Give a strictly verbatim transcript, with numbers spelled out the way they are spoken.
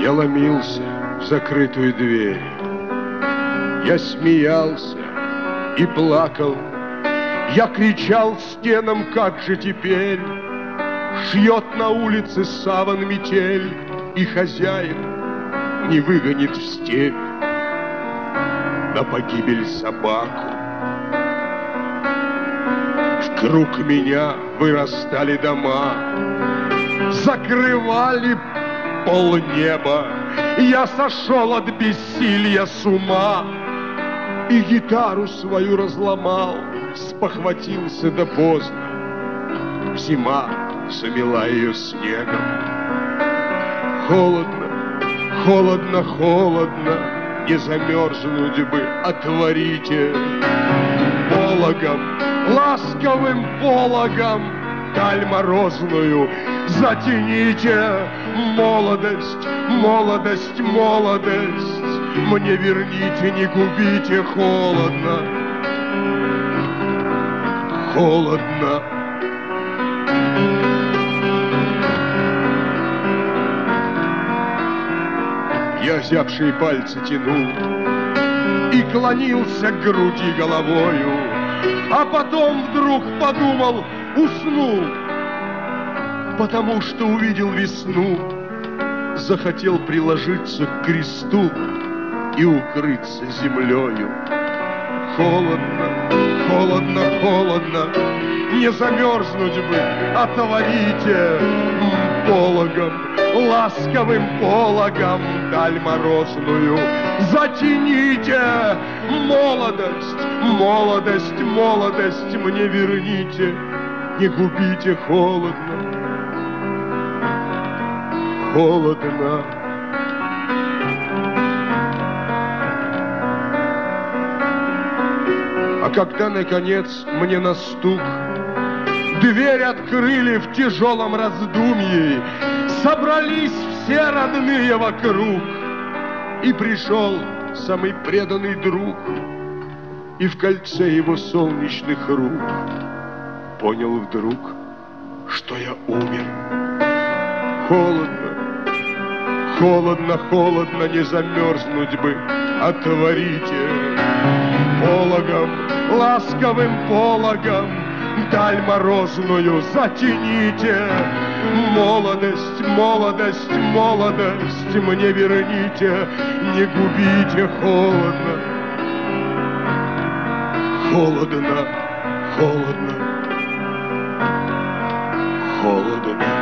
Я ломился в закрытую дверь, я смеялся и плакал, я кричал стенам, как же теперь шьет на улице саван метель, и хозяин не выгонит в степь на погибель собаку. В круг меня вырастали дома, закрывали полнеба. Я сошел от бессилия с ума и гитару свою разломал, спохватился да поздно. Зима замела ее снегом. Холодно, холодно, холодно, не замерзнуть бы, отворите пологом, ласковым пологом даль морозную затяните. Молодость, молодость, молодость, мне верните, не губите. Холодно, холодно. Я зябшие пальцы тянул и клонился к груди головою, а потом вдруг подумал, уснул, потому что увидел весну, захотел приложиться к кресту и укрыться землею. Холодно, холодно, холодно, не замерзнуть бы, отворите пологом, ласковым пологом даль морозную затяните. Молодость, молодость, молодость, мне верните, не губите. Холодно, холодно. А когда, наконец, мне на стук дверь открыли в тяжелом раздумье, собрались все родные вокруг, и пришел самый преданный друг, и в кольце его солнечных рук понял вдруг, что я умер. Холодно, холодно, холодно, не замерзнуть бы, отворите пологом, ласковым пологом даль морозную затяните. Молодость, молодость, молодость, мне верните, не губите. Холодно, холодно, холодно, холодно.